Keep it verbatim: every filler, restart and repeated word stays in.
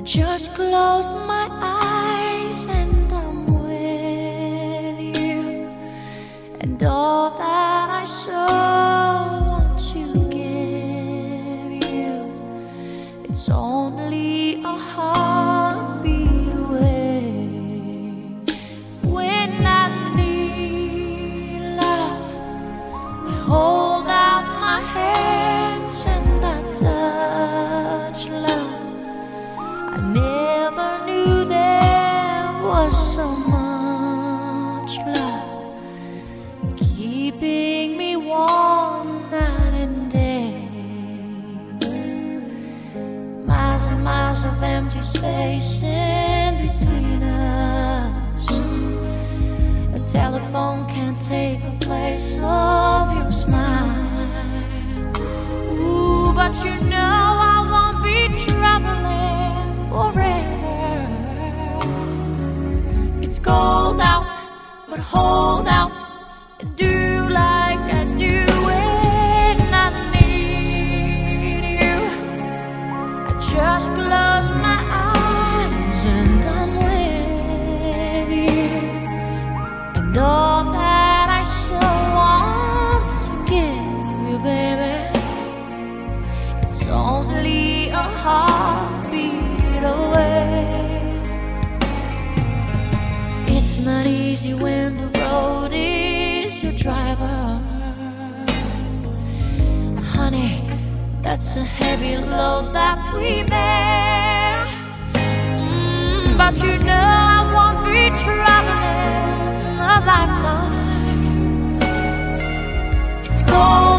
just close my eyes and I'm with you, and all that I so want to give you, it's only a heartbeat away. When I need love, I hold out my hands and I touch love. I never knew there was so much love keeping me warm night and day. Miles and miles of empty space in between us. A telephone can't take the place of your smile. Ooh, but you know I won't be traveling forever. It's cold out, but hold out and do like I do when I need you. I just close my eyes and I'm with you, and all that I so want to give you, baby, it's only a heartbeat away. It's not easy when the road is your driver. Honey, that's a heavy load that we bear. Mm, but you know I won't be traveling a lifetime. It's cold